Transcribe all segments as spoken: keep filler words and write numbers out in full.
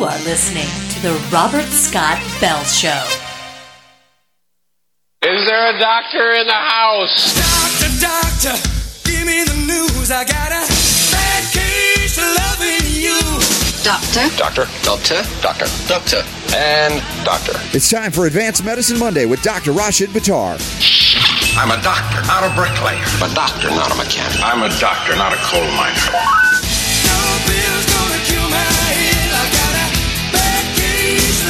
You are listening to The Robert Scott Bell Show. Is there a doctor in the house? Doctor, doctor, give me the news. I got a bad case of loving you. Doctor. Doctor. Doctor. Doctor. Doctor. And doctor. It's time for Advanced Medicine Monday with Doctor Rashid Buttar. I'm a doctor, not a bricklayer. I'm a doctor, not a mechanic. I'm a doctor, not a coal miner. No pill's gonna cure my head. I got a bad case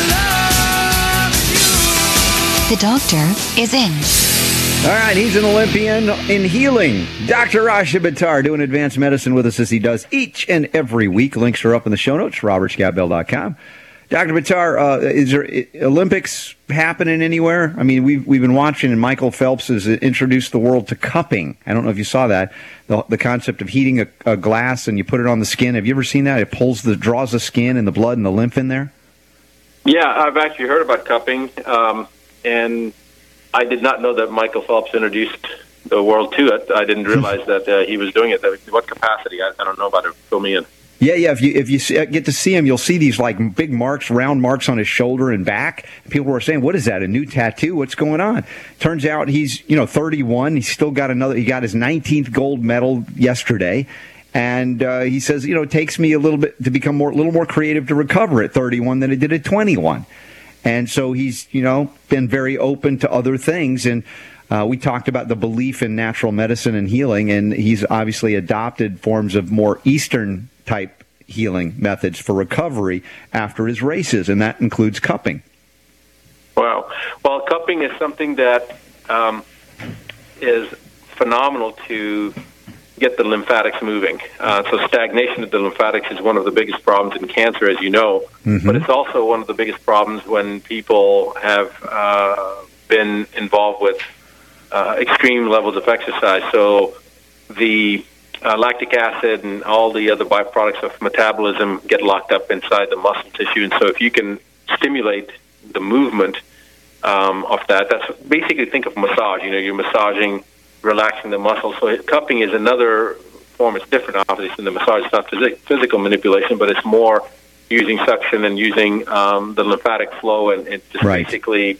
of loving you. The doctor is in. All right, he's an Olympian in healing. Doctor Rashid Buttar doing advanced medicine with us as he does each and every week. Links are up in the show notes, robert scott bell dot com. Doctor Buttar, uh, is there Olympics happening anywhere? I mean, we've we've been watching, and Michael Phelps has introduced the world to cupping. I don't know if you saw that, the, the concept of heating a, a glass and you put it on the skin. Have you ever seen that? It pulls the draws the skin and the blood and the lymph in there. Yeah, I've actually heard about cupping, um, and I did not know that Michael Phelps introduced the world to it. I didn't realize that uh, he was doing it. What capacity? I, I don't know about it. Fill me in. Yeah, yeah. If you if you see, get to see him, you'll see these like big marks, round marks on his shoulder and back. People were saying, "What is that? A new tattoo? What's going on?" Turns out he's you know thirty-one. He's still got another. He got his nineteenth gold medal yesterday, and uh, he says, "You know, it takes me a little bit to become more, a little more creative to recover at thirty-one than it did at twenty-one." And so he's you know been very open to other things and. Uh, we talked about the belief in natural medicine and healing, and he's obviously adopted forms of more Eastern type healing methods for recovery after his races, and that includes cupping. Wow. Well, cupping is something that um, is phenomenal to get the lymphatics moving. Uh, so stagnation of the lymphatics is one of the biggest problems in cancer, as you know, mm-hmm. but it's also one of the biggest problems when people have uh, been involved with Uh, extreme levels of exercise. So the uh, lactic acid and all the other byproducts of metabolism get locked up inside the muscle tissue. And so if you can stimulate the movement um, of that, that's basically think of massage. You know, you're massaging, relaxing the muscle. So cupping is another form. It's different, obviously, than the massage. It's not phys- physical manipulation, but it's more using suction and using um, the lymphatic flow, and it just right. basically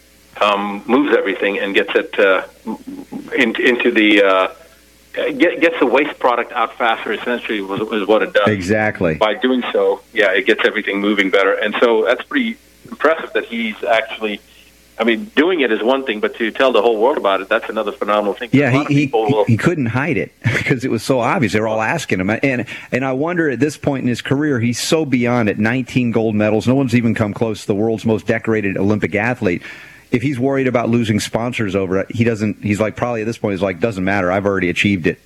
Um, moves everything and gets it uh, in, into the uh, get, gets the waste product out faster. Essentially, was, is what it does. Exactly. By doing so, yeah, it gets everything moving better, and so that's pretty impressive that he's actually. I mean, doing it is one thing, but to tell the whole world about it, that's another phenomenal thing. Yeah, he he, will... he couldn't hide it because it was so obvious. They were all asking him, and and I wonder at this point in his career, he's so beyond it. nineteen gold medals, no one's even come close to the world's most decorated Olympic athlete. If he's worried about losing sponsors over it, he doesn't. He's like probably at this point, he's like, doesn't matter. I've already achieved it.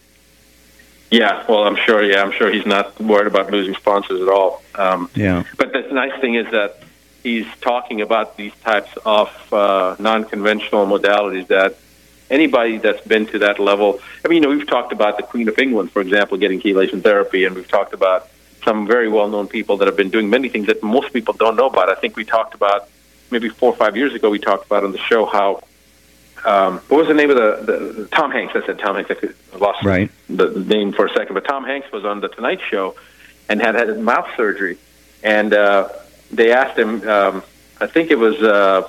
Yeah, well, I'm sure. Yeah, I'm sure he's not worried about losing sponsors at all. Um, yeah. But the nice thing is that he's talking about these types of uh, non-conventional modalities that anybody that's been to that level. I mean, you know, we've talked about the Queen of England, for example, getting chelation therapy, and we've talked about some very well-known people that have been doing many things that most people don't know about. I think we talked about. Maybe four or five years ago, we talked about on the show how, um, what was the name of the, the, the Tom Hanks? I said Tom Hanks. I lost right. the, the name for a second. But Tom Hanks was on The Tonight Show and had had his mouth surgery. And uh, they asked him, um, I think it was uh,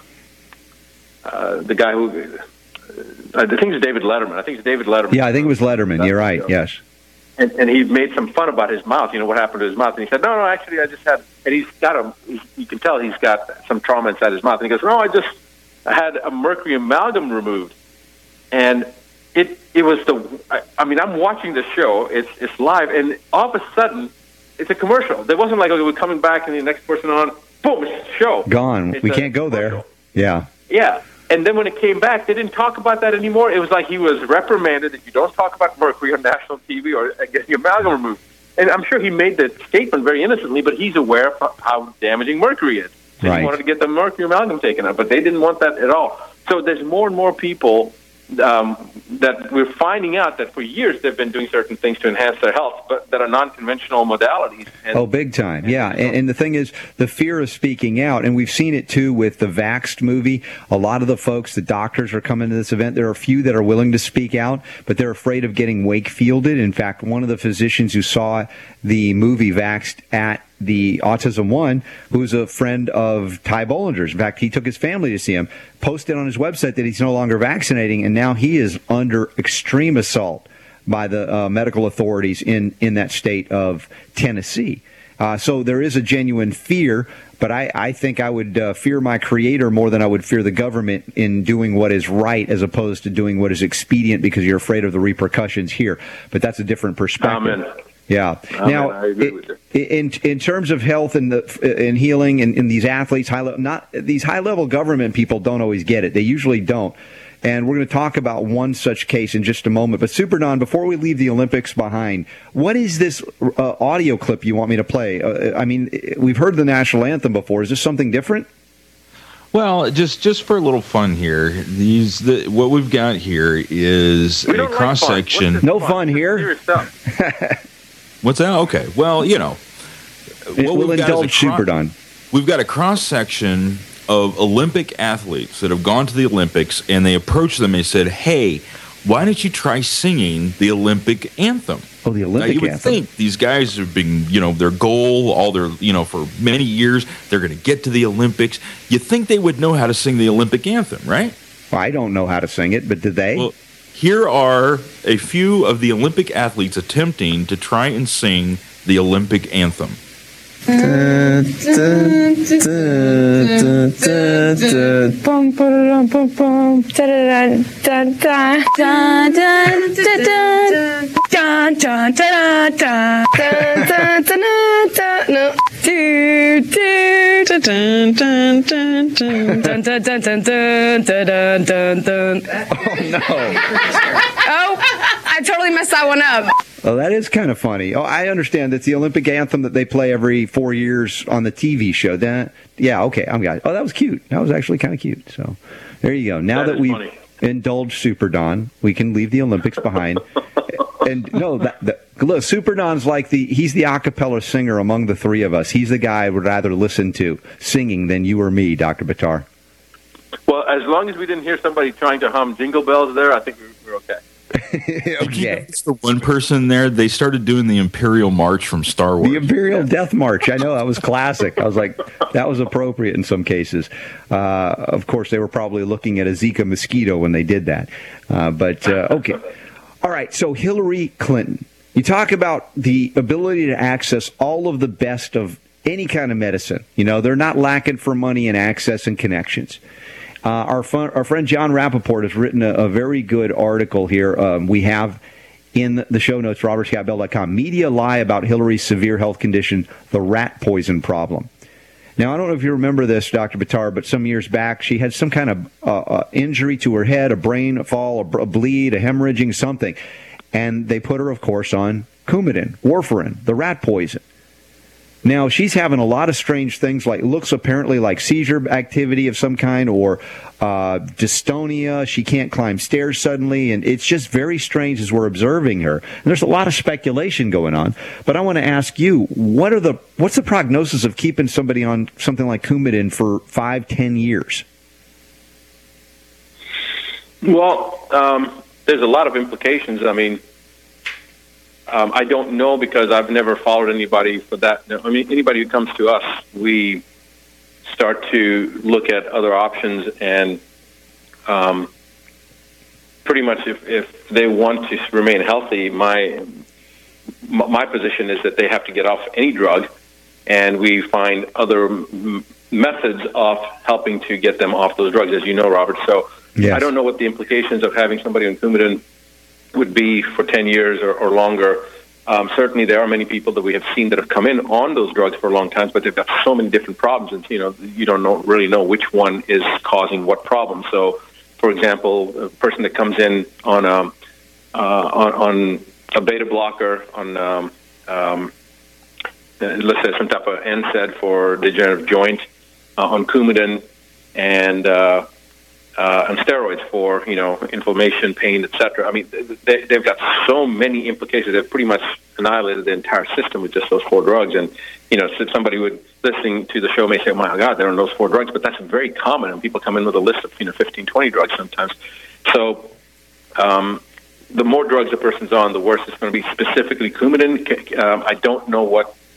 uh, the guy who, uh, I think it was David Letterman. I think it's David Letterman. Yeah, I think it was Letterman. You're right, yes. And, and he made some fun about his mouth, you know, what happened to his mouth. And he said, no, no, actually, I just had, and he's got a, you can tell he's got some trauma inside his mouth. And he goes, no, I just had a mercury amalgam removed. And it it was the, I, I mean, I'm watching the show, it's it's live, and all of a sudden, it's a commercial. There wasn't like, okay, we're coming back and the next person on, boom, it's the show. Gone. It's we can't go commercial. there. Yeah. Yeah. And then when it came back, they didn't talk about that anymore. It was like he was reprimanded that you don't talk about mercury on national T V or getting your amalgam removed. And I'm sure he made the statement very innocently, but he's aware of how damaging mercury is. So right. He wanted to get the mercury amalgam taken out, but they didn't want that at all. So there's more and more people um, that we're finding out that for years they've been doing certain things to enhance their health, but that are non-conventional modalities. And, oh, big time, yeah. And, and the thing is, the fear of speaking out, and we've seen it too with the Vaxxed movie. A lot of the folks, the doctors are coming to this event. There are a few that are willing to speak out, but they're afraid of getting Wakefielded. In fact, one of the physicians who saw the movie Vaxxed at the Autism One, who's a friend of Ty Bollinger's. In fact, he took his family to see him, posted on his website that he's no longer vaccinating, and now he is under extreme assault by the uh, medical authorities in, in that state of Tennessee. Uh, so there is a genuine fear, but I, I think I would uh, fear my creator more than I would fear the government in doing what is right as opposed to doing what is expedient because you're afraid of the repercussions here. But that's a different perspective. Amen. Yeah. Amen. Now, I agree with you. in in terms of health and the and healing and, and these athletes, high level, not these high level government people don't always get it. They usually don't. And we're going to talk about one such case in just a moment. But Super Don, before we leave the Olympics behind, what is this uh, audio clip you want me to play? Uh, I mean, we've heard the national anthem before. Is this something different? Well, just just for a little fun here, these the, what we've got here is We a don't like cross fun. section. What's No this fun This is here. serious stuff. What's that? Okay. Well, you know, what We'll we've got is a indulge cro- Super Don. We've got a cross section of Olympic athletes that have gone to the Olympics, and they approached them and said, "Hey, why don't you try singing the Olympic anthem?" Oh, the Now, Olympic you would anthem. think these guys have been, you know, their goal, all their, you know, for many years, they're going to get to the Olympics. You think they would know how to sing the Olympic anthem, right? Well, I don't know how to sing it, but did they? Well, here are a few of the Olympic athletes attempting to try and sing the Olympic anthem. Oh, I totally messed that one up. Oh, that is kind of funny. Oh, I understand. It's the Olympic anthem that they play every four years on the T V show. That, yeah, okay, I'm got it. Oh, that was cute. That was actually kind of cute. So there you go. Now That that, is we've funny. indulged Super Don, we can leave the Olympics behind. And no, that, that, look, Super Don's like the, he's the a cappella singer among the three of us. He's the guy I would rather listen to singing than you or me, Doctor Buttar. Well, as long as we didn't hear somebody trying to hum Jingle Bells there, I think we're, we're okay. Okay. It's the one person there, they started doing the Imperial March from Star Wars. The Imperial Death March. I know, that was classic. I was like, that was appropriate in some cases. Uh, of course, they were probably looking at a Zika mosquito when they did that. Uh, but, uh, okay. All right, so Hillary Clinton. You talk about the ability to access all of the best of any kind of medicine. You know, they're not lacking for money and access and connections. Uh, our, fun, our friend John Rappaport has written a, a very good article here. Um, we have in the show notes, robert scott bell dot com. Media lie about Hillary's severe health condition, the rat poison problem. Now, I don't know if you remember this, Doctor Buttar, but some years back, she had some kind of uh, uh, injury to her head, a brain fall, a, a bleed, a hemorrhaging, something. And they put her, of course, on Coumadin, warfarin, the rat poison. Now, she's having a lot of strange things, like looks apparently like seizure activity of some kind, or uh, dystonia. She can't climb stairs suddenly, and it's just very strange as we're observing her. And there's a lot of speculation going on. But I want to ask you, what are the what's the prognosis of keeping somebody on something like Coumadin for five, ten years? Well, um, there's a lot of implications. I mean, Um, I don't know because I've never followed anybody for that. I mean, anybody who comes to us, we start to look at other options, and um, pretty much if, if they want to remain healthy, my my position is that they have to get off any drug, and we find other m- methods of helping to get them off those drugs, as you know, Robert. So Yes. I don't know what the implications of having somebody on Coumadin would be for ten years or, or longer. Um, certainly, there are many people that we have seen that have come in on those drugs for a long time, but they've got so many different problems, and you know, you don't know, really know which one is causing what problem. So, for example, a person that comes in on a uh, on, on a beta blocker, on um, um, let's say some type of N SAID for degenerative joint, uh, on Coumadin, and uh, Uh, and steroids for, you know, inflammation, pain, et cetera. I mean, they, they've got so many implications. They've pretty much annihilated the entire system with just those four drugs. And, you know, so somebody would, listening to the show may say, oh, my God, they're on those four drugs. But that's very common, and people come in with a list of, you know, fifteen, twenty drugs sometimes. So um, the more drugs a person's on, the worse it's going to be. Specifically Coumadin, um, I don't know what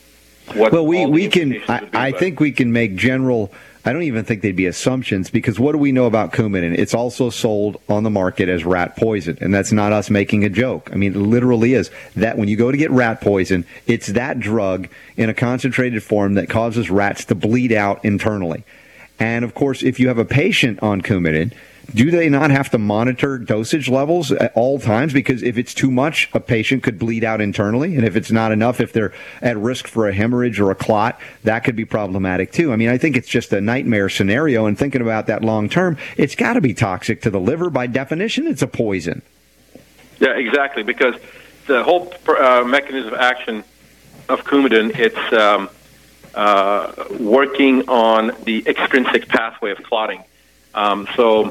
what well, we, all the we can, implications I, would be, I but- think we can make general, I don't even think they'd be assumptions, because what do we know about Coumadin? It's also sold on the market as rat poison, and that's not us making a joke. I mean, it literally is. That when you go to get rat poison, it's that drug in a concentrated form that causes rats to bleed out internally. And, of course, if you have a patient on Coumadin, do they not have to monitor dosage levels at all times? Because if it's too much, a patient could bleed out internally. And if it's not enough, if they're at risk for a hemorrhage or a clot, that could be problematic too. I mean, I think it's just a nightmare scenario. And thinking about that long term, it's got to be toxic to the liver. By definition, it's a poison. Yeah, exactly. Because the whole uh, mechanism of action of Coumadin, it's um, uh, working on the extrinsic pathway of clotting. Um, so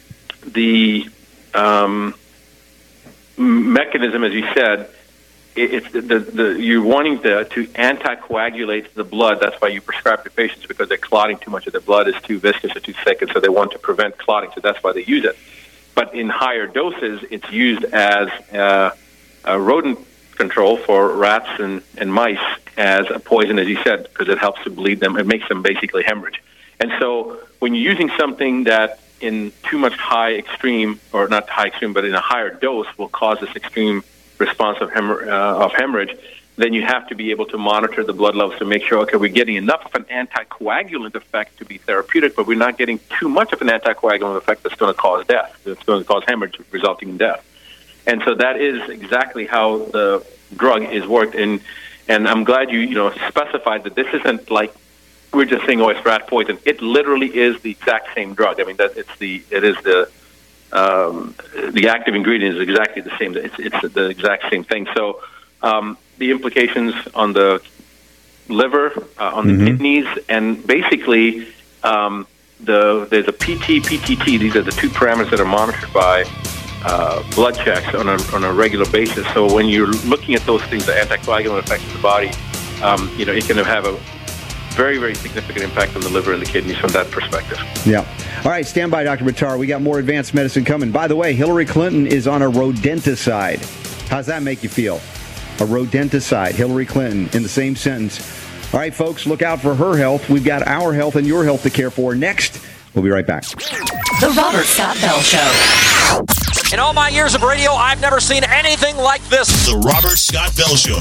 the um, mechanism, as you said, it, it's the, the, the you're wanting the, to anticoagulate the blood. That's why you prescribe to patients, because they're clotting too much of their blood, is too viscous or too thick, and so they want to prevent clotting. So that's why they use it. But in higher doses, it's used as uh, a rodent control for rats and, and mice as a poison, as you said, because it helps to bleed them. It makes them basically hemorrhage. And so when you're using something that in too much high extreme, or not high extreme, but in a higher dose will cause this extreme response of, hemor- uh, of hemorrhage, then you have to be able to monitor the blood levels to make sure, okay, we're getting enough of an anticoagulant effect to be therapeutic, but we're not getting too much of an anticoagulant effect that's going to cause death, that's going to cause hemorrhage resulting in death. And so that is exactly how the drug is worked. And, and I'm glad you, you know, specified that this isn't like, we're just saying, oh, it's rat poison. It literally is the exact same drug. I mean, that it's the it is the um, the active ingredient is exactly the same. It's it's the exact same thing. So um, the implications on the liver, uh, on the mm-hmm. kidneys, and basically um, the there's a P T, P T T. These are the two parameters that are monitored by uh, blood checks on a on a regular basis. So when you're looking at those things, the anticoagulant effect of the body, um, you know, it can have a very, very significant impact on the liver and the kidneys from that perspective. Yeah. All right, stand by, Doctor Buttar. We got more advanced medicine coming. By the way, Hillary Clinton is on a rodenticide. How's that make you feel? A rodenticide, Hillary Clinton, in the same sentence. All right, folks, look out for her health. We've got our health and your health to care for. Next, we'll be right back. The Robert Scott Bell Show. In all my years of radio, I've never seen anything like this. The Robert Scott Bell Show.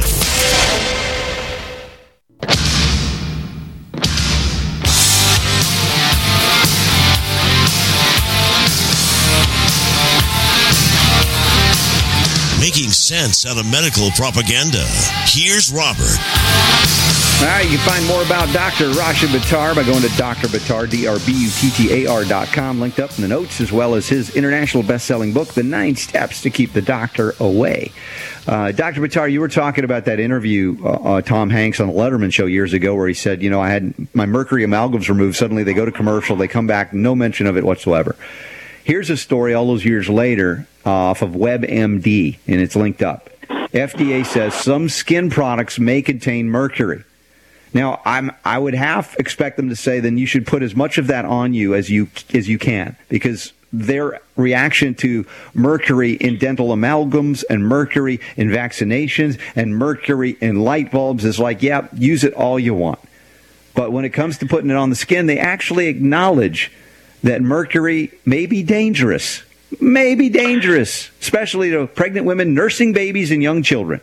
Making sense out of medical propaganda. Here's Robert. All right, you can find more about Doctor Rashid Buttar by going to Doctor Buttar, D R B U T T A R dot com, linked up in the notes, as well as his international best-selling book, The Nine Steps to Keep the Doctor Away. Uh, Doctor Buttar, you were talking about that interview, uh, uh, Tom Hanks on the Letterman show years ago, where he said, you know, I had my mercury amalgams removed. Suddenly they go to commercial, they come back, no mention of it whatsoever. Here's a story all those years later uh, off of WebMD, and it's linked up. F D A says some skin products may contain mercury. Now, I'm, I would half expect them to say, then you should put as much of that on you as you as you can, because their reaction to mercury in dental amalgams and mercury in vaccinations and mercury in light bulbs is like, yeah, use it all you want. But when it comes to putting it on the skin, they actually acknowledge that mercury may be dangerous, may be dangerous, especially to pregnant women, nursing babies, and young children.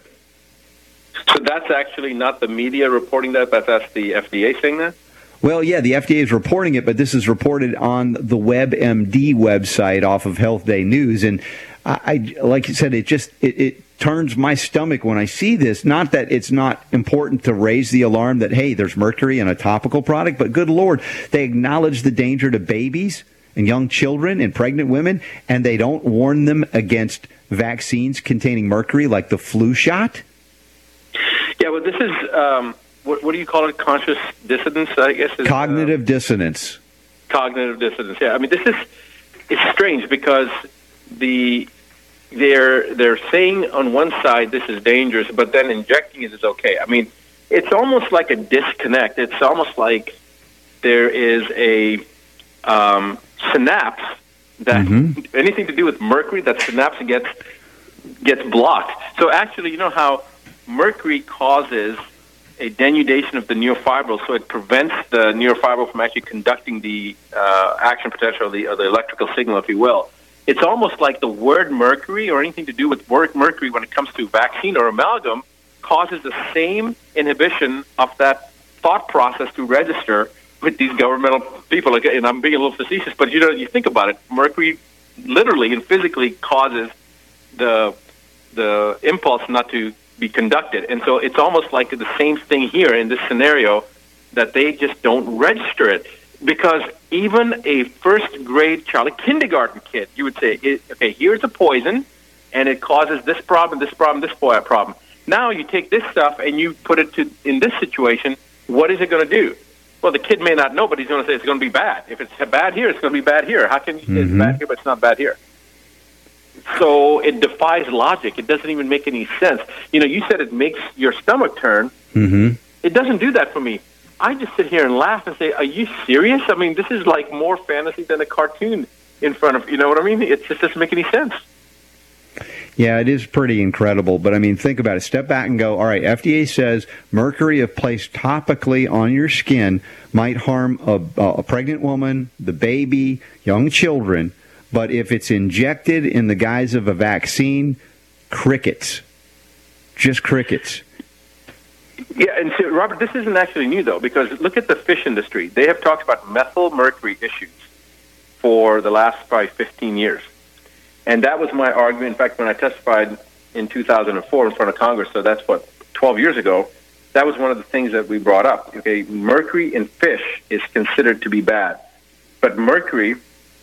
So that's actually not the media reporting that, but that's the F D A saying that? Well, yeah, the F D A is reporting it, but this is reported on the WebMD website off of Health Day News. And I, I like you said, it just it, it turns my stomach when I see this. Not that it's not important to raise the alarm that, hey, there's mercury in a topical product, but good Lord, they acknowledge the danger to babies and young children and pregnant women, and they don't warn them against vaccines containing mercury like the flu shot. Yeah, well, this is, um, what, what do you call it, conscious dissonance, I guess? Is, Cognitive uh, dissonance. Cognitive dissonance, yeah. I mean, this is, it's strange because the they're they're saying on one side this is dangerous, but then injecting it is okay. I mean, it's almost like a disconnect. It's almost like there is a um, synapse that mm-hmm. anything to do with mercury, that synapse gets gets blocked. So actually, you know how mercury causes a denudation of the neurofibrils, so it prevents the neurofibril from actually conducting the uh, action potential, or the, or the electrical signal, if you will. It's almost like the word mercury or anything to do with word mercury when it comes to vaccine or amalgam causes the same inhibition of that thought process to register with these governmental people. And I'm being a little facetious, but you know, you think about it, mercury literally and physically causes the the impulse not to be conducted. And so it's almost like the same thing here in this scenario, that they just don't register it. Because even a first grade child, a kindergarten kid, you would say, okay, here's a poison, and it causes this problem, this problem, this problem. Now you take this stuff and you put it to in this situation, what is it going to do? Well, the kid may not know, but he's going to say it's going to be bad. If it's bad here, it's going to be bad here. How can you say Mm-hmm. it's bad here, but it's not bad here? So it defies logic. It doesn't even make any sense. You know, you said it makes your stomach turn. Mm-hmm. It doesn't do that for me. I just sit here and laugh and say, are you serious? I mean, this is like more fantasy than a cartoon in front of, you know what I mean? It just doesn't make any sense. Yeah, it is pretty incredible. But, I mean, think about it. Step back and go, all right, F D A says mercury, if placed topically on your skin, might harm a, a pregnant woman, the baby, young children. But if it's injected in the guise of a vaccine, crickets. Just crickets. Yeah, and so, Robert, this isn't actually new, though, because look at the fish industry. They have talked about methyl mercury issues for the last probably fifteen years. And that was my argument. In fact, when I testified in two thousand four in front of Congress, so that's, what, twelve years ago, that was one of the things that we brought up. Okay, mercury in fish is considered to be bad. But mercury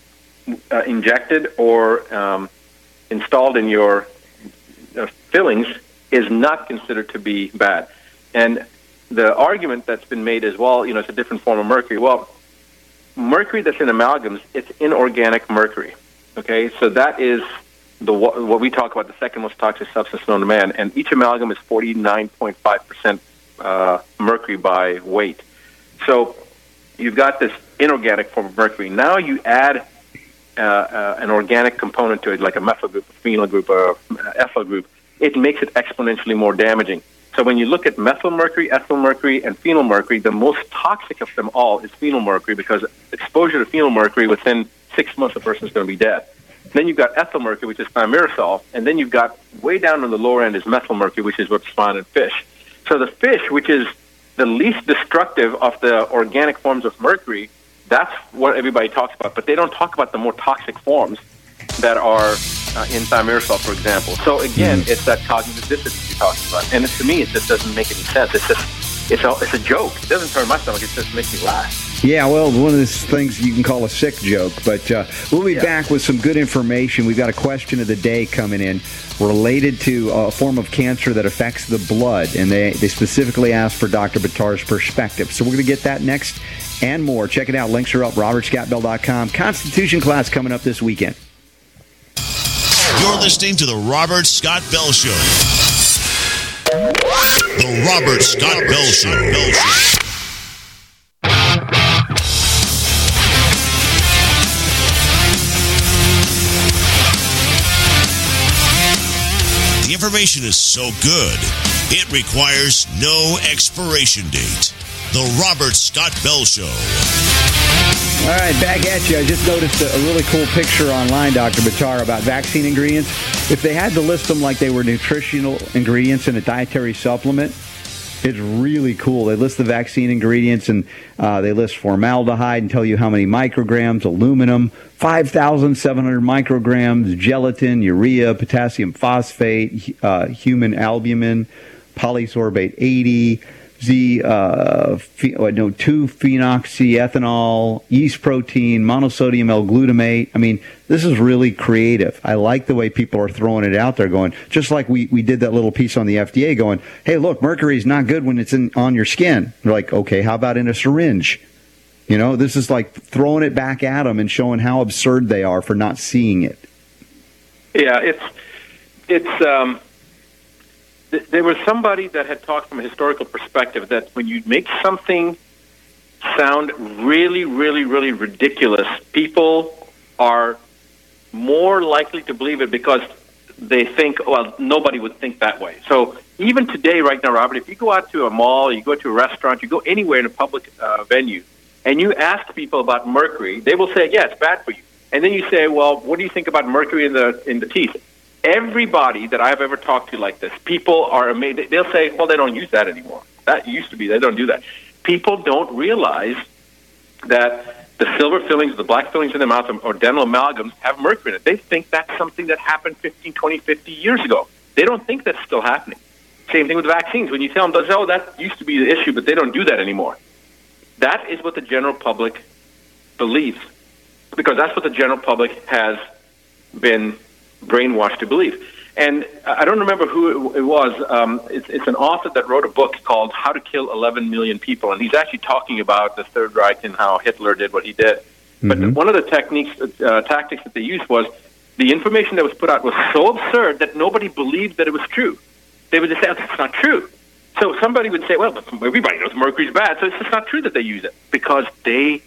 uh, injected or um, installed in your uh, fillings is not considered to be bad. And the argument that's been made is, well, you know, it's a different form of mercury. Well, mercury that's in amalgams, it's inorganic mercury. Okay, so that is the what we talk about, the second most toxic substance known to man. And each amalgam is forty-nine point five percent uh, mercury by weight. So you've got this inorganic form of mercury. Now you add uh, uh, an organic component to it, like a methyl group, a phenyl group, or ethyl group. It makes it exponentially more damaging. So when you look at methyl mercury, ethyl mercury, and phenyl mercury, the most toxic of them all is phenyl mercury, because exposure to phenyl mercury within six months a person is going to be dead. Then you've got ethyl mercury, which is thimerosal, and then you've got way down on the lower end is methyl mercury, which is what's found in fish. So the fish, which is the least destructive of the organic forms of mercury, that's what everybody talks about. But they don't talk about the more toxic forms that are uh, in thimerosal, for example. So again, it's that cognitive dissonance you're talking about. And to me, it just doesn't make any sense. It's just, it's a, it's a joke. It doesn't turn my stomach. It just makes me laugh. Yeah, well, one of those things you can call a sick joke. But uh, we'll be yeah. back with some good information. We've got a question of the day coming in related to a form of cancer that affects the blood. And they, they specifically asked for Doctor Buttar's perspective. So we're going to get that next and more. Check it out. Links are up, robert scott bell dot com. Constitution class coming up this weekend. You're listening to the Robert Scott Bell Show. The Robert Scott Bell Show. Bell Show. The information is so good, it requires no expiration date. The Robert Scott Bell Show. All right, back at you. I just noticed a, a really cool picture online, Doctor Buttar, about vaccine ingredients. If they had to list them like they were nutritional ingredients in a dietary supplement, it's really cool. They list the vaccine ingredients, and uh, they list formaldehyde and tell you how many micrograms, aluminum, five thousand seven hundred micrograms, gelatin, urea, potassium phosphate, uh, human albumin, polysorbate eighty, Z, uh, phe- no, two phenoxyethanol, yeast protein, monosodium L-glutamate. I mean, this is really creative. I like the way people are throwing it out there, going, just like we, we did that little piece on the F D A going, hey, look, mercury is not good when it's in on your skin. They're like, okay, how about in a syringe? You know, this is like throwing it back at them and showing how absurd they are for not seeing it. Yeah, it's, it's, um, there was somebody that had talked from a historical perspective that when you make something sound really, really, really ridiculous, people are more likely to believe it because they think, well, nobody would think that way. So even today, right now, Robert, if you go out to a mall, you go to a restaurant, you go anywhere in a public uh, venue, and you ask people about mercury, they will say, yeah, it's bad for you. And then you say, well, what do you think about mercury in the in the teeth? Everybody that I've ever talked to like this, people are amazed. They'll say, well, they don't use that anymore. That used to be. They don't do that. People don't realize that the silver fillings, the black fillings in the mouth, or dental amalgams have mercury in it. They think that's something that happened fifteen, twenty, fifty years ago. They don't think that's still happening. Same thing with vaccines. When you tell them, oh, that used to be the issue, but they don't do that anymore. That is what the general public believes, because that's what the general public has been brainwashed to believe. And I don't remember who it was. Um, it's, it's an author that wrote a book called How to Kill eleven million People, and he's actually talking about the Third Reich and how Hitler did what he did. Mm-hmm. But one of the techniques, uh, tactics that they used was the information that was put out was so absurd that nobody believed that it was true. They would just say, oh, that's not true. So somebody would say, well, everybody knows mercury's bad, so it's just not true that they use it, because they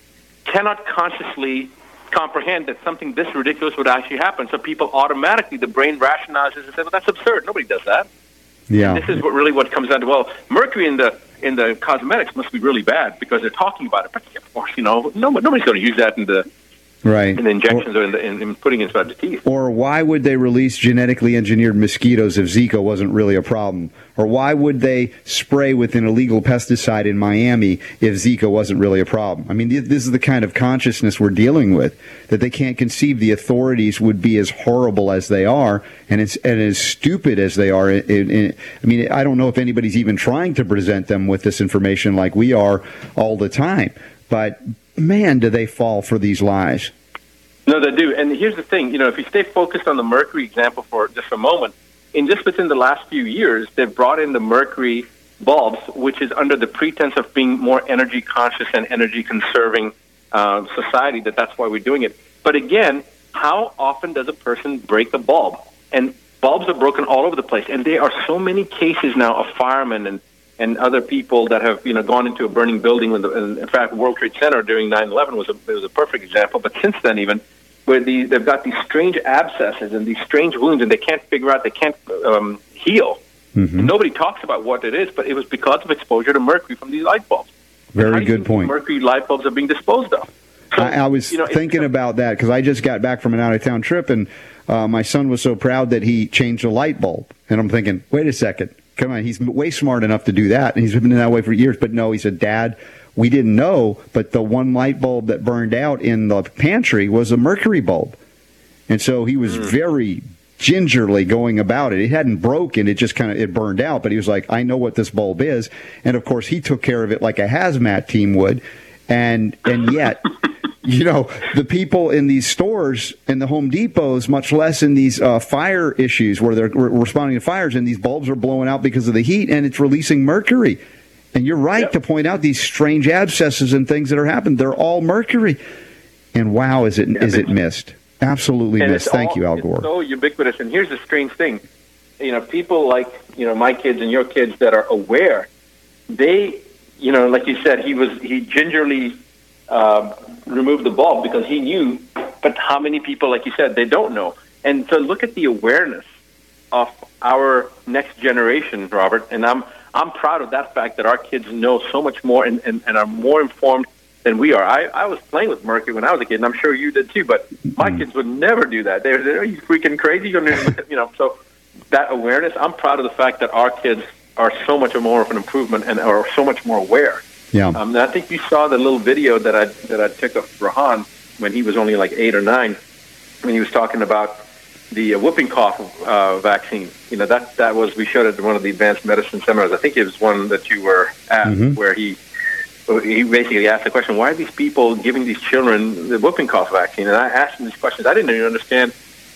cannot consciously comprehend that something this ridiculous would actually happen. So people automatically, the brain rationalizes and says, well, that's absurd. Nobody does that. Yeah. And this is what really what comes down to, well, mercury in the in the cosmetics must be really bad because they're talking about it. But of course, you know, no, nobody's going to use that in the right in the injections or, or in, the, in, in putting inside the teeth. Or why would they release genetically engineered mosquitoes if Zika wasn't really a problem? Or why would they spray with an illegal pesticide in Miami if Zika wasn't really a problem? I mean, this is the kind of consciousness we're dealing with, that they can't conceive the authorities would be as horrible as they are and, it's, and as stupid as they are. In, in, I mean, I don't know if anybody's even trying to present them with this information like we are all the time. But, man, do they fall for these lies. No, they do. And here's the thing. You know, if you stay focused on the mercury example for just a moment, in just within the last few years, they've brought in the mercury bulbs, which is under the pretense of being more energy conscious and energy conserving uh, society, that that's why we're doing it. But again, how often does a person break a bulb? And bulbs are broken all over the place. And there are so many cases now of firemen and and other people that have, you know, gone into a burning building. When the, in fact, World Trade Center during nine eleven was a, was a perfect example. But since then, even, where the, they've got these strange abscesses and these strange wounds, and they can't figure out, they can't um, heal. Mm-hmm. Nobody talks about what it is, but it was because of exposure to mercury from these light bulbs. Very good point. Mercury light bulbs are being disposed of. So, I, I was you know, thinking about that because I just got back from an out-of-town trip, and uh, my son was so proud that he changed a light bulb. And I'm thinking, wait a second. Come on, he's way smart enough to do that, and he's been that way for years. But no, he said, Dad, we didn't know, but the one light bulb that burned out in the pantry was a mercury bulb. And so he was mm. very gingerly going about it. It hadn't broken, it just kind of it burned out, but he was like, I know what this bulb is. And of course, he took care of it like a hazmat team would. And and yet, you know, the people in these stores and the Home Depots, much less in these uh, fire issues where they're re- responding to fires, and these bulbs are blowing out because of the heat, and it's releasing mercury. And you're right yep. to point out these strange abscesses and things that are happening. They're all mercury. And wow, is it yeah, is it missed? Absolutely missed. Thank all, you, Al Gore. It's so ubiquitous. And here's the strange thing. You know, people like, you know, my kids and your kids that are aware, they, you know, like you said, he was, he gingerly uh, removed the bulb because he knew, but how many people, like you said, they don't know. And so look at the awareness of our next generation, Robert, and I'm I'm proud of that fact that our kids know so much more and, and, and are more informed than we are. I, I was playing with mercury when I was a kid, and I'm sure you did too, but my kids would never do that. They were, are you freaking crazy? You know, so that awareness, I'm proud of the fact that our kids are so much more of an improvement and are so much more aware. Yeah. Um, and I think you saw the little video that I that I took of Rahan when he was only like eight or nine, when he was talking about the uh, whooping cough uh, vaccine. You know, that that was, we showed it at one of the advanced medicine seminars. I think it was one that you were at, mm-hmm. where he he basically asked the question, why are these people giving these children the whooping cough vaccine? And I asked him these questions. I didn't even understand.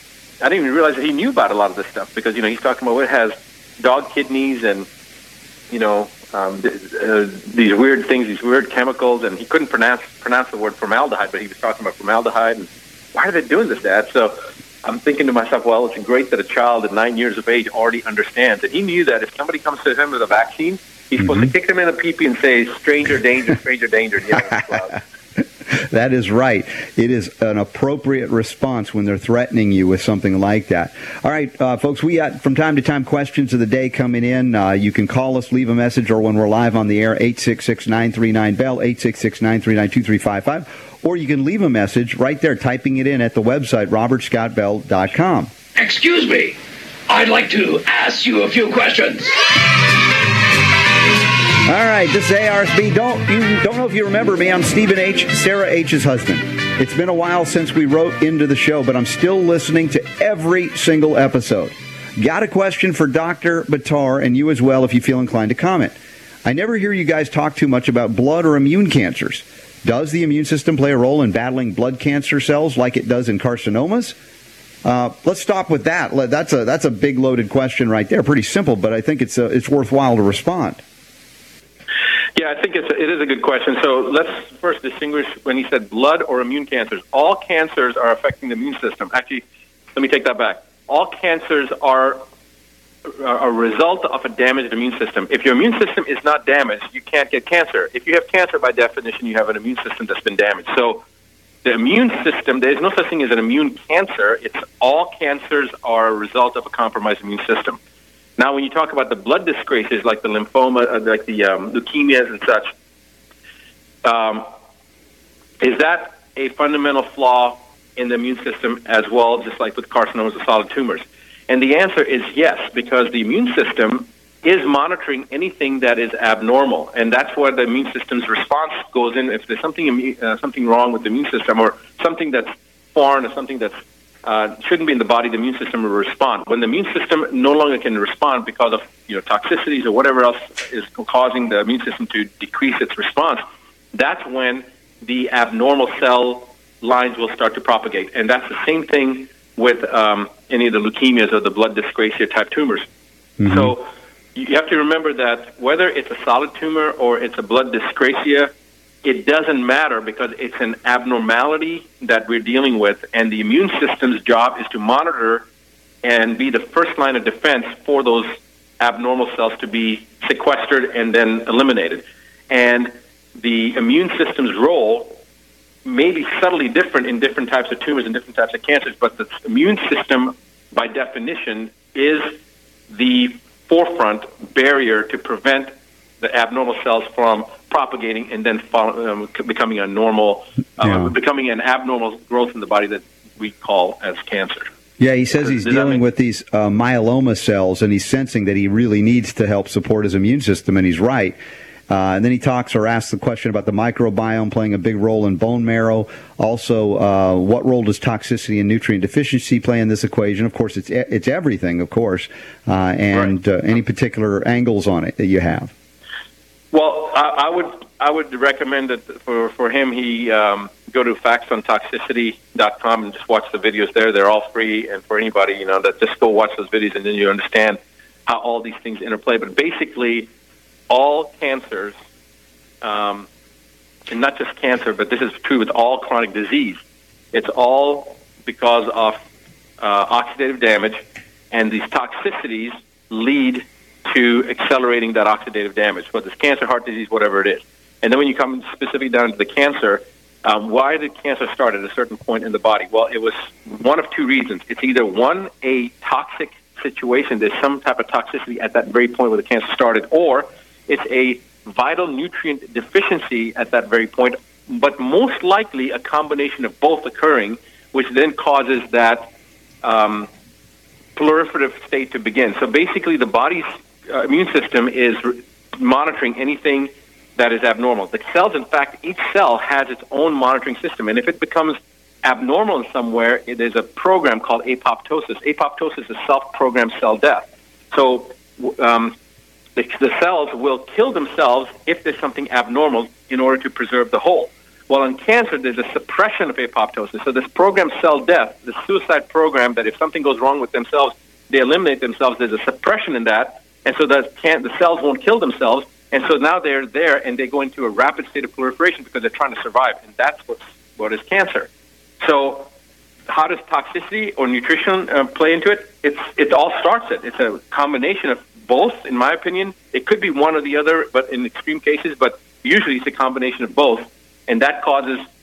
I didn't even realize that he knew about a lot of this stuff because, you know, he's talking about what it has dog kidneys and, you know, um, th- uh, these weird things, these weird chemicals, and he couldn't pronounce pronounce the word formaldehyde, but he was talking about formaldehyde. And why are they doing this, Dad? So I'm thinking to myself, well, it's great that a child at nine years of age already understands. And he knew that if somebody comes to him with a vaccine, he's mm-hmm. supposed to kick them in the pee-pee and say, stranger danger, stranger danger. That is right. It is an appropriate response when they're threatening you with something like that. All right, uh, folks, we got from time to time questions of the day coming in. Uh, you can call us, leave a message, or when we're live on the air, eight six six, nine three nine, B E L L, eight six six, nine three nine, two three five five. Or you can leave a message right there, typing it in at the website, robert scott bell dot com. Excuse me. I'd like to ask you a few questions. All right, this is A R S B. Don't you don't know if you remember me. I'm Stephen H., Sarah H's husband. It's been a while since we wrote into the show, but I'm still listening to every single episode. Got a question for Doctor Buttar, and you as well if you feel inclined to comment. I never hear you guys talk too much about blood or immune cancers. Does the immune system play a role in battling blood cancer cells like it does in carcinomas? Uh, let's stop with that. That's a that's a big loaded question right there. Pretty simple, but I think it's a, it's worthwhile to respond. Yeah, I think it's a, it is a good question. So let's first distinguish when he said blood or immune cancers. All cancers are affecting the immune system. Actually, let me take that back. All cancers are a result of a damaged immune system. If your immune system is not damaged, you can't get cancer. If you have cancer, by definition, you have an immune system that's been damaged. So the immune system, there is no such thing as an immune cancer. It's all cancers are a result of a compromised immune system. Now, when you talk about the blood disgraces, like the lymphoma, uh, like the um, leukemias and such, um, is that a fundamental flaw in the immune system as well, just like with carcinomas or solid tumors? And the answer is yes, because the immune system is monitoring anything that is abnormal, and that's where the immune system's response goes in. If there's something uh, something wrong with the immune system, or something that's foreign, or something that's Uh, shouldn't be in the body, the immune system will respond. When the immune system no longer can respond because of you know toxicities or whatever else is causing the immune system to decrease its response, that's when the abnormal cell lines will start to propagate. And that's the same thing with um, any of the leukemias or the blood dyscrasia type tumors. Mm-hmm. So you have to remember that whether it's a solid tumor or it's a blood dyscrasia, it doesn't matter because it's an abnormality that we're dealing with, and the immune system's job is to monitor and be the first line of defense for those abnormal cells to be sequestered and then eliminated. And the immune system's role may be subtly different in different types of tumors and different types of cancers, but the immune system, by definition, is the forefront barrier to prevent the abnormal cells from propagating and then follow, um, becoming a normal, uh, yeah. becoming an abnormal growth in the body that we call as cancer. Yeah, he says he's Does dealing with these uh, myeloma cells, and he's sensing that he really needs to help support his immune system, and he's right. Uh, and then he talks or asks the question about the microbiome playing a big role in bone marrow. Also, uh, what role does toxicity and nutrient deficiency play in this equation? Of course, it's it's everything, of course, uh, and right. uh, any particular angles on it that you have. Well, I, I would I would recommend that for, for him, he um, go to facts on toxicity dot com and just watch the videos there. They're all free, and for anybody, you know, that just go watch those videos, and then you understand how all these things interplay. But basically, all cancers, um, and not just cancer, but this is true with all chronic disease, it's all because of uh, oxidative damage, and these toxicities lead to accelerating that oxidative damage, whether it's cancer, heart disease, whatever it is. And then when you come specifically down to the cancer, um, why did cancer start at a certain point in the body? Well, it was one of two reasons. It's either, one, a toxic situation, there's some type of toxicity at that very point where the cancer started, or it's a vital nutrient deficiency at that very point, but most likely a combination of both occurring, which then causes that um, proliferative state to begin. So basically the body's uh, immune system is re- monitoring anything that is abnormal. The cells, in fact, each cell has its own monitoring system, and if it becomes abnormal in somewhere, there's a program called apoptosis. Apoptosis is self-programmed cell death. So um, the, the cells will kill themselves if there's something abnormal in order to preserve the whole. Well, in cancer, there's a suppression of apoptosis. So this programmed cell death, the suicide program, that if something goes wrong with themselves, they eliminate themselves, there's a suppression in that, and so that can't, the cells won't kill themselves, and so now they're there, and they go into a rapid state of proliferation because they're trying to survive, and that's what's, what is cancer. So how does toxicity or nutrition uh, play into it? It's It all starts it. It's a combination of both, in my opinion. It could be one or the other, but in extreme cases, but usually it's a combination of both, and that causes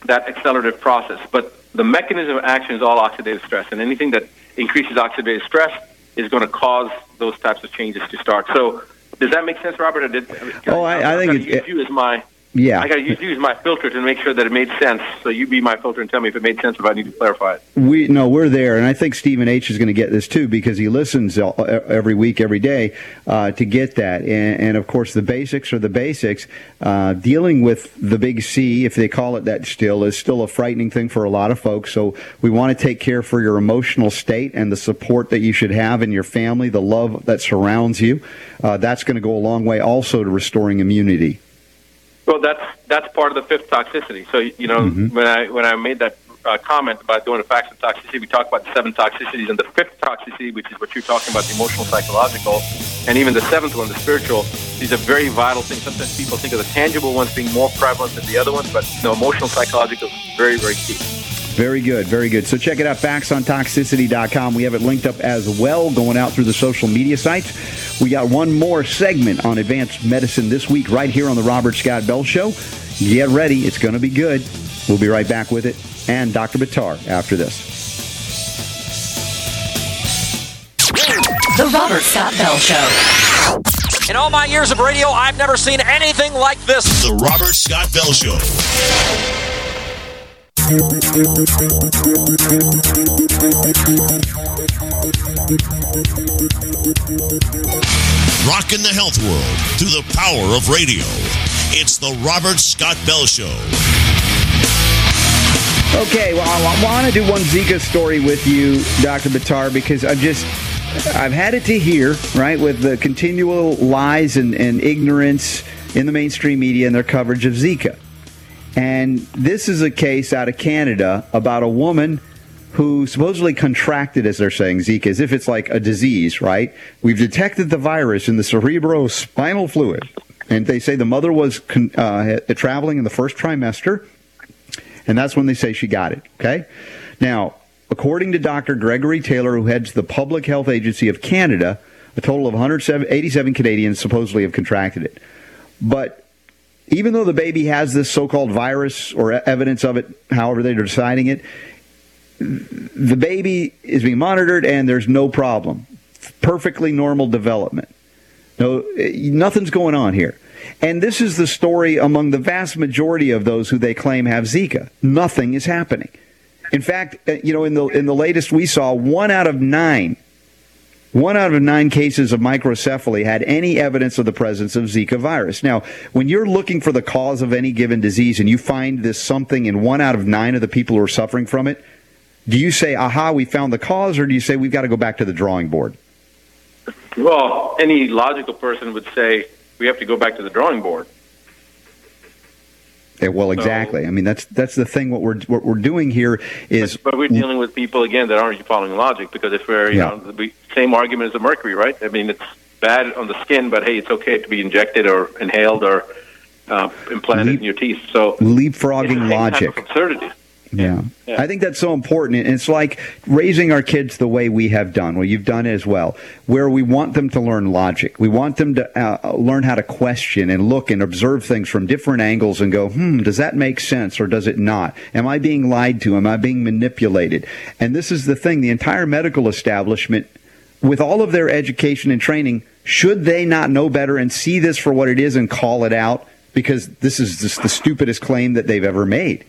that accelerative process. But the mechanism of action is all oxidative stress, and anything that increases oxidative stress is going to cause those types of changes to start. So, does that make sense, Robert? I did. Oh, I, I think it's. Use you as my. Yeah. I got to use you as my filter to make sure that it made sense. So you be my filter and tell me if it made sense, if I need to clarify it. We no, we're there, and I think Stephen H. is going to get this too because he listens every week, every day uh, to get that. And, and of course, the basics are the basics. Uh, dealing with the big C, if they call it that, still is still a frightening thing for a lot of folks. So we want to take care for your emotional state and the support that you should have in your family, the love that surrounds you. Uh, that's going to go a long way, also to restoring immunity. Well, that's that's part of the fifth toxicity. So, you know, mm-hmm. when I when I made that uh, comment about doing the facts of toxicity, we talked about the seven toxicities, and the fifth toxicity, which is what you're talking about, the emotional, psychological, and even the seventh one, the spiritual. These are very vital things. Sometimes people think of the tangible ones being more prevalent than the other ones, but no, emotional, psychological is very, very key. Very good, very good. So check it out, facts on toxicity dot com. We have it linked up as well, going out through the social media sites. We got one more segment on advanced medicine this week right here on the Robert Scott Bell Show. Get ready. It's going to be good. We'll be right back with it and Doctor Buttar after this. The Robert Scott Bell Show. In all my years of radio, I've never seen anything like this. The Robert Scott Bell Show. Rocking the health world through the power of radio. It's the Robert Scott Bell Show. Okay, well, I want to do one Zika story with you, Doctor Buttar, because I've just, I've had it to hear, right, with the continual lies and, and ignorance in the mainstream media and their coverage of Zika. And this is a case out of Canada about a woman who supposedly contracted, as they're saying, Zika, as if it's like a disease, right? We've detected the virus in the cerebrospinal fluid. And they say the mother was uh, traveling in the first trimester, and that's when they say she got it, okay? Now, according to Doctor Gregory Taylor, who heads the Public Health Agency of Canada, a total of one hundred eighty-seven Canadians supposedly have contracted it. But even though the baby has this so-called virus or evidence of it, however they're deciding it, the baby is being monitored and there's no problem. Perfectly normal development. No, nothing's going on here. And this is the story among the vast majority of those who they claim have Zika. Nothing is happening. In fact, you know, in the in the latest we saw, one out of nine One out of nine cases of microcephaly had any evidence of the presence of Zika virus. Now, when you're looking for the cause of any given disease and you find this something in one out of nine of the people who are suffering from it, do you say, aha, we found the cause, or do you say we've got to go back to the drawing board? Well, any logical person would say we have to go back to the drawing board. Yeah, well, exactly. So, I mean, that's that's the thing. What we're what we're doing here is, but we're dealing with people again that aren't following logic, because if we're you yeah. know the same argument as the mercury, right? I mean, it's bad on the skin, but hey, it's okay to be injected or inhaled or uh, implanted Leap, in your teeth. So leapfrogging logic, type of absurdity. Yeah. yeah, I think that's so important. And it's like raising our kids the way we have done. Well, you've done it as well, where we want them to learn logic. We want them to uh, learn how to question and look and observe things from different angles and go, hmm, does that make sense or does it not? Am I being lied to? Am I being manipulated? And this is the thing. The entire medical establishment, with all of their education and training, should they not know better and see this for what it is and call it out? Because this is just the stupidest claim that they've ever made.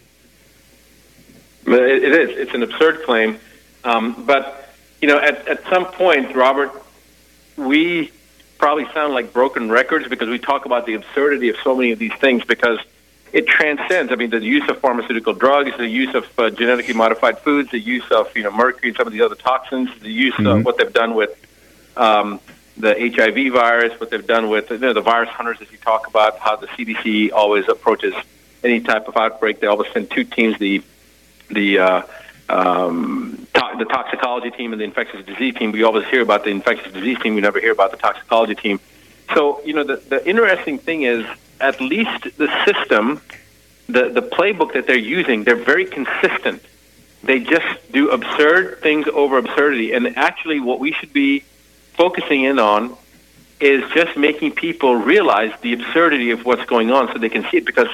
It is. It's an absurd claim. Um, but, you know, at, at some point, Robert, we probably sound like broken records because we talk about the absurdity of so many of these things, because it transcends. I mean, the use of pharmaceutical drugs, the use of uh, genetically modified foods, the use of, you know, mercury and some of the other toxins, the use mm-hmm. of what they've done with um, the H I V virus, what they've done with, you know, the virus hunters, as you talk about, how the C D C always approaches any type of outbreak. They always send two teams, the the uh, um, to- the toxicology team and the infectious disease team. We always hear about the infectious disease team. We never hear about the toxicology team. So, you know, the, the interesting thing is, at least the system, the, the playbook that they're using, they're very consistent. They just do absurd things over absurdity. And actually what we should be focusing in on is just making people realize the absurdity of what's going on so they can see it. Because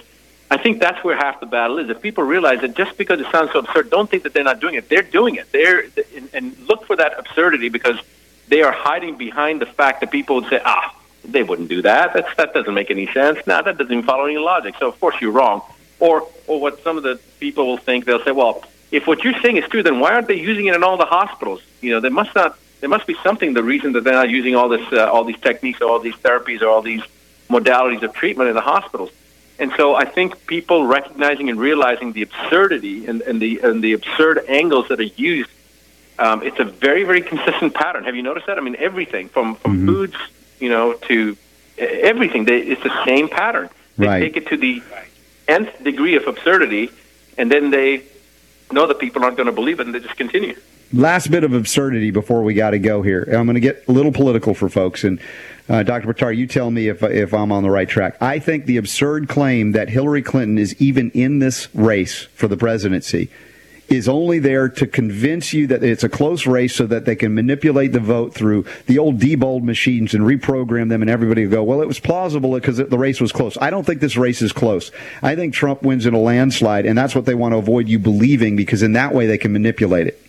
I think that's where half the battle is. If people realize that just because it sounds so absurd, don't think that they're not doing it. They're doing it. They're and, and look for that absurdity, because they are hiding behind the fact that people would say, ah, they wouldn't do that. That's, that doesn't make any sense. No, that doesn't even follow any logic. So, of course, you're wrong. Or, or what some of the people will think, they'll say, well, if what you're saying is true, then why aren't they using it in all the hospitals? You know, there must not. There must be something. The reason that they're not using all this, uh, all these techniques, or all these therapies, or all these modalities of treatment in the hospitals. And so, I think people recognizing and realizing the absurdity and, and the and the absurd angles that are used. Um, it's a very, very consistent pattern. Have you noticed that? I mean, everything from from mm-hmm. foods, you know, to everything. They, it's the same pattern. They right. take it to the nth degree of absurdity, and then they know that people aren't going to believe it, and they just continue. Last bit of absurdity before we got to go here. I'm going to get a little political for folks, and uh, Doctor Buttar, you tell me if if I'm on the right track. I think the absurd claim that Hillary Clinton is even in this race for the presidency is only there to convince you that it's a close race so that they can manipulate the vote through the old Diebold machines and reprogram them, and everybody will go, well, it was plausible because the race was close. I don't think this race is close. I think Trump wins in a landslide, and that's what they want to avoid you believing, because in that way they can manipulate it.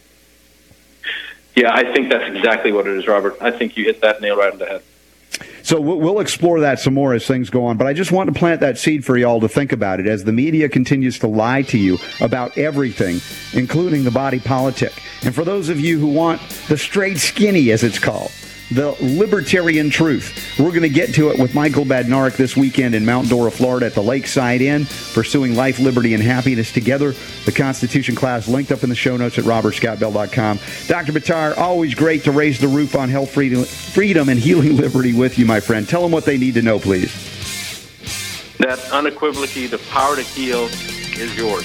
Yeah, I think that's exactly what it is, Robert. I think you hit that nail right on the head. So we'll explore that some more as things go on, but I just want to plant that seed for y'all to think about it as the media continues to lie to you about everything, including the body politic. And for those of you who want the straight skinny, as it's called, the libertarian truth, we're going to get to it with Michael Badnarik this weekend in Mount Dora, Florida at the Lakeside Inn, pursuing life, liberty, and happiness together. The Constitution class linked up in the show notes at robert scott bell dot com. Doctor Buttar, always great to raise the roof on health, freedom, freedom and healing liberty with you, my friend. Tell them what they need to know, please. That unequivocally, the power to heal is yours.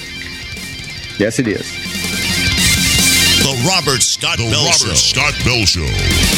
Yes, it is. The Robert Scott the Bell Robert Show. Scott Bell Show.